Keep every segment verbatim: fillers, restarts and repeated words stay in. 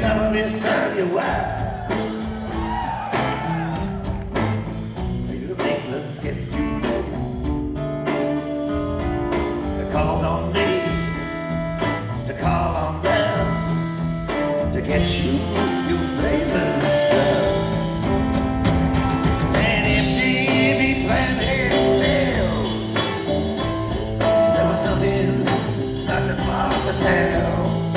memory serve you well. You think let's get you to call on me, to call on them, to get you your favorite love. And if they be planning hell, there was nothing I could possibly tell.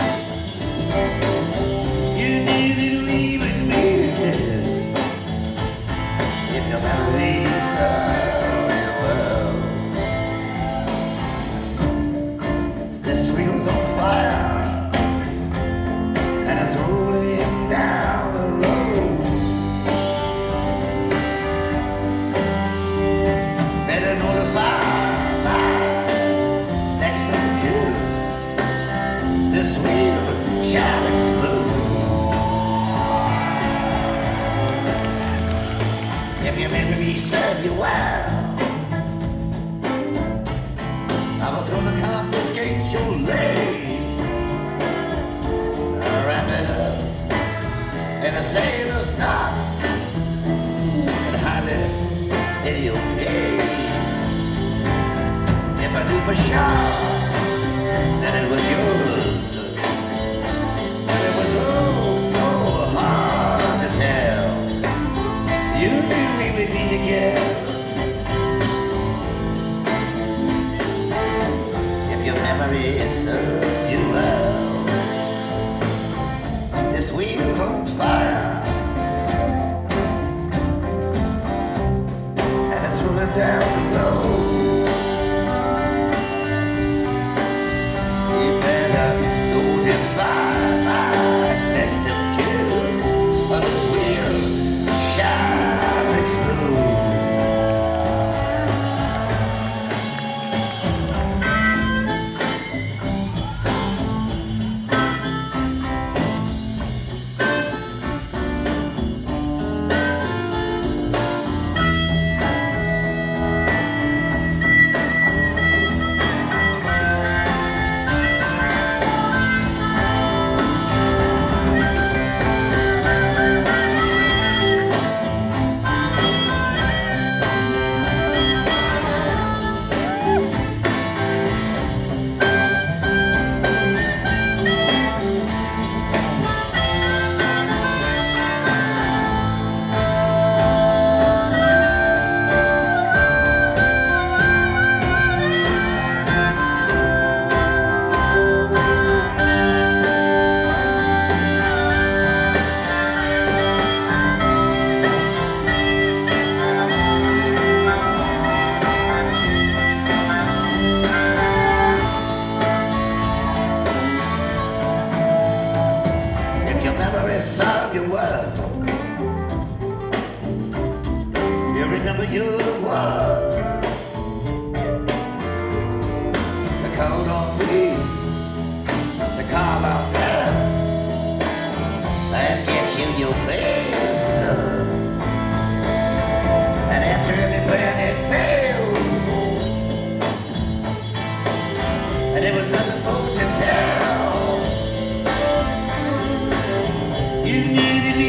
If your memory serve you well, I was gonna confiscate your legs, wrap it up in a sailor's knot, and hide it in your cage. If I do for sure, then it was yours. And it was oh so hard to tell. You knew we would be together. If your memory served you well, this wheel's on fire, and it's rolling down the road. You better notify my next of kin of this wheel shine explode. Serve you well. You remember you're the one that called on me, to call on them, that gets you your best love. And after every plan it failed, and there was nothing more to tell. You knew that